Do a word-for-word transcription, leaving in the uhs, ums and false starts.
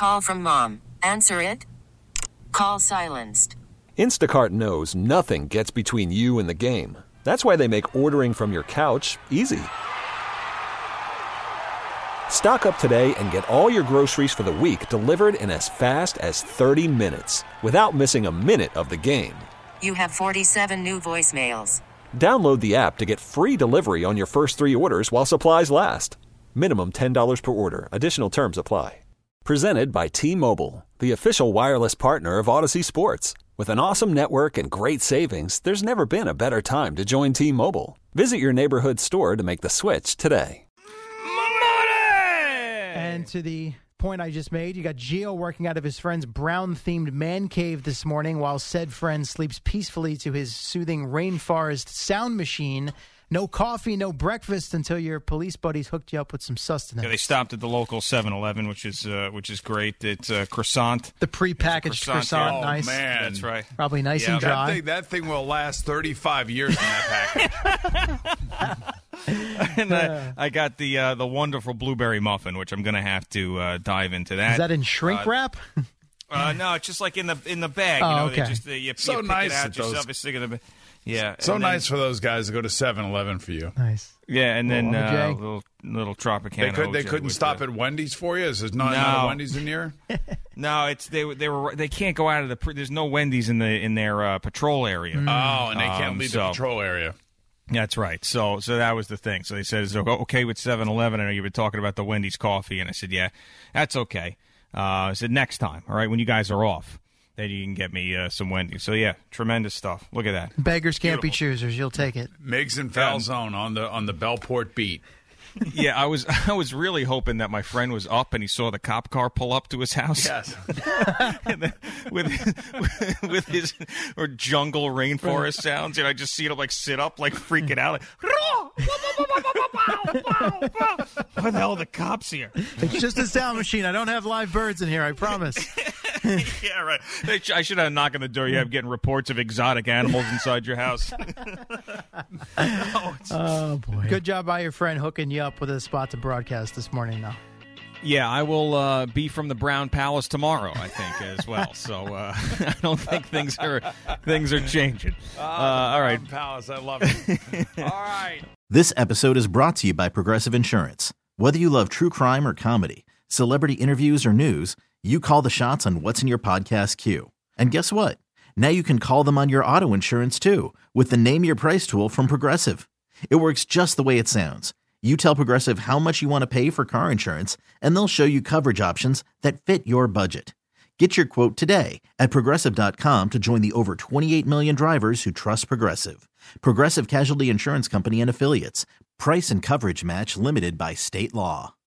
call from mom. Answer it. Call silenced. Instacart knows nothing gets between you and the game. That's why they make ordering from your couch easy. Stock up today and get all your groceries for the week delivered in as fast as thirty minutes without missing a minute of the game. You have forty-seven new voicemails. Download the app to get free delivery on your first three orders while supplies last. Minimum ten dollars per order. Additional terms apply. Presented by T-Mobile, the official wireless partner of Odyssey Sports. With an awesome network and great savings, there's never been a better time to join T-Mobile. Visit your neighborhood store to make the switch today. And to the point I just made, you got Gio working out of his friend's brown-themed man cave this morning while said friend sleeps peacefully to his soothing rainforest sound machine. No coffee, no breakfast until your police buddies hooked you up with some sustenance. Yeah, they stopped at the local seven eleven, which is uh, which is great. It's a uh, croissant. The prepackaged croissant, oh, nice. Man. That's right. Probably nice yeah, and dry. That thing, that thing will last thirty-five years in that package. and uh, I got the uh, the wonderful blueberry muffin, which I'm going to have to uh, dive into that. Is that in shrink uh, wrap? uh, no, it's just like in the in the bag. Oh, you know, okay. They just, uh, you, So you pick nice it out that those- yourself. It's in the, yeah. So and then- nice for those guys to go to seven eleven for you. Nice. Yeah, and then Little uh, O J. little little Tropicana. They could. They O J couldn't with stop the- at Wendy's for you. Is there not No. another Wendy's in here? No, it's they they were they can't go out of the. Pre- there's no Wendy's in the in their uh, patrol area. Oh, and they can't Um, leave so- the patrol area. That's right. So so that was the thing. So they said, is it okay with seven eleven? I know you've been talking about the Wendy's coffee. And I said, yeah, that's okay. Uh, I said, next time, all right, when you guys are off, then you can get me uh, some Wendy's. So, yeah, tremendous stuff. Look at that. Beggars can't be Beautiful. choosers. You'll take it. Miggs and Falzone on the on the Bellport beat. Yeah, I was I was really hoping that my friend was up and he saw the cop car pull up to his house. Yes. And then with with his or jungle rainforest sounds, and I just see him like sit up, like freaking out, like, what the hell are the cops here? It's just a sound machine. I don't have live birds in here, I promise. Yeah, right. I should have a knock on the door. You have getting reports of exotic animals inside your house. No, Oh, boy. Good job by your friend hooking you up with a spot to broadcast this morning, though. yeah, I will uh, be from the Brown Palace tomorrow, I think, as well. So uh, I don't think things are things are changing. Uh, all right. Palace, I love it. All right. This episode is brought to you by Progressive Insurance. Whether you love true crime or comedy, celebrity interviews or news, you call the shots on what's in your podcast queue. And guess what? Now you can call them on your auto insurance, too, with the Name Your Price tool from Progressive. It works just the way it sounds. You tell Progressive how much you want to pay for car insurance, and they'll show you coverage options that fit your budget. Get your quote today at Progressive dot com to join the over twenty-eight million drivers who trust Progressive. Progressive Casualty Insurance Company and Affiliates. Price and coverage match limited by state law.